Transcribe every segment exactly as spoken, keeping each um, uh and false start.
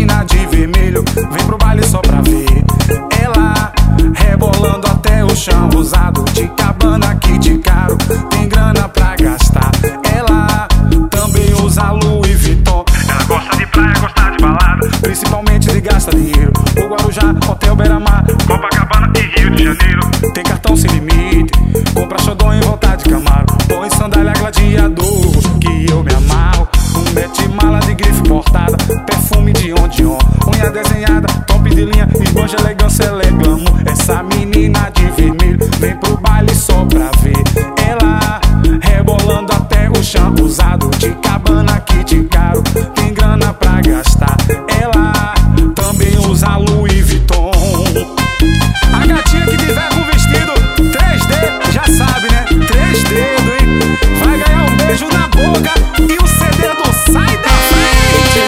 menina de vermelho vem pro baile só pra ver ela rebolando até o chão, usado de Cabana, Kit Caro, tem grana pra gastar. Ela também usa Louis Vuitton. Ela gosta de praia, gosta de balada, principalmente de gasta dinheiro. O Guarujá, Hotel Beira-Mar, Copacabana e Rio de Janeiro. tem cartão sem limite, compra xodó em volta de Camaro, põe sandália gladiador, que eu me amarro. Um mete mala de grife portada, perfume de on de on, unha desenhada, top de linha, esbanja, elegância, ela é glamour. Essa menina de vermelho vem pro baile só pra ver ela rebolando até o chão, usado de Cabana, Kit Caro, tem grana pra gastar. Ela também usa Louis Vuitton. A gatinha que tiver com vestido três D, já sabe, né? Três dedos, hein? Vai ganhar um beijo na boca e o C D do Sai da Frente.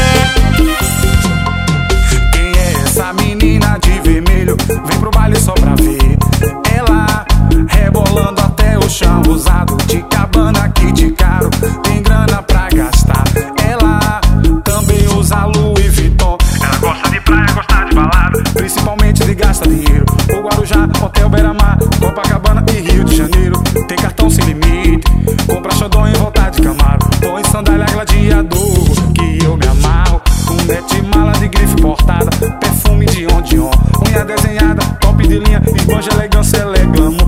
Quem é essa menina de vermelho? Vem pro baile só pra ver ela rebolando até o chão, usado de Cabana, Kit Caro, tem grana pra gastar. Ela também usa Louis Vuitton. Ela gosta de praia, gosta de balada, principalmente de gasta dinheiro. O Guarujá, Hotel Beira-Mar, Copacabana e Rio de Janeiro, tem cartão sem limite, compra xodó em volta de Camaro, põe sandália gladiador, que eu me amarro. Um mete mala de grife portada, perfume de on de on, unha desenhada, top de linha, esbanja, elegância, ela é glamour.